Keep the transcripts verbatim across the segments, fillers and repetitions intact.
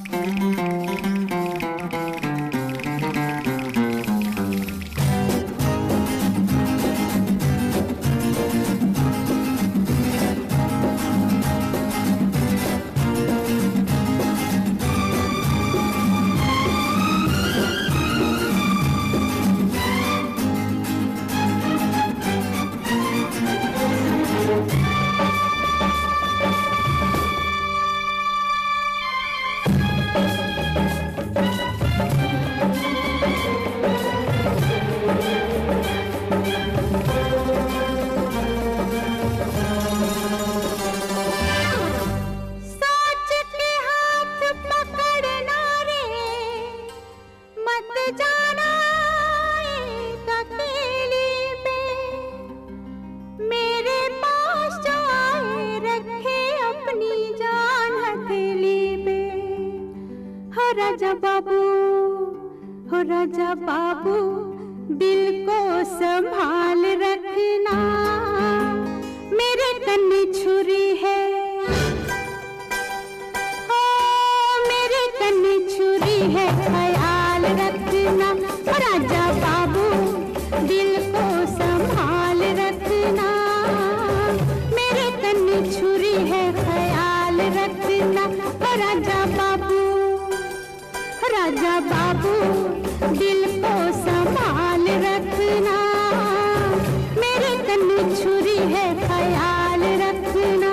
राजा बाबू हो राजा बाबू, दिल को संभाल रखना, मेरे कन्नी छुरी है, ओ मेरे कन्नी छुरी है, ख्याल रखना राजा बाबू, दिल को संभाल रखना, मेरे कन्नी छुरी है, ख्याल रखना राजा बाबू, राजा बाबू, दिल को संभाल रखना, मेरे कन्नी छुरी है, ख्याल रखना।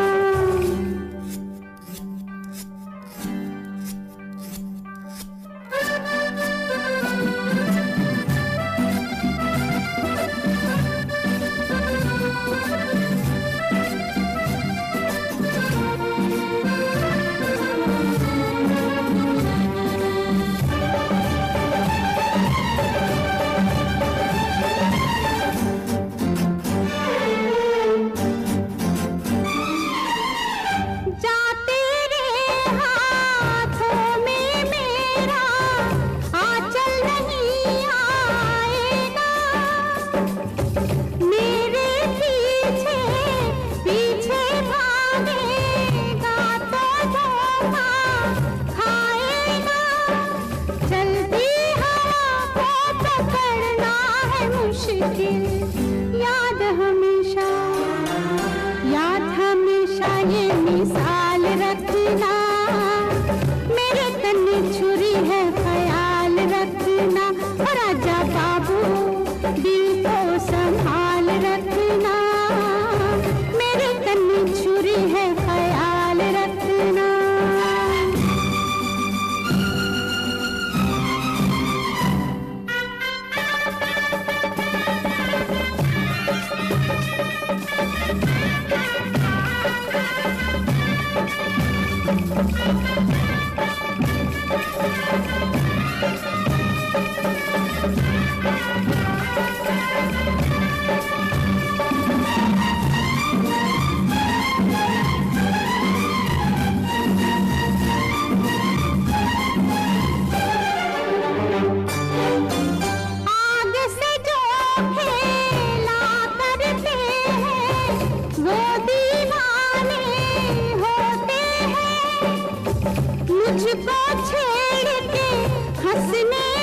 याद हमेशा, याद हमेशा ये मिसाल रखना, मेरे कन्नी छुरी है, ख्याल रखना राजा बाबू, दिल को संभाल रखना, मेरे कन्नी छुरी है, ख्याल रखना। मुझको छेड़ के हंसने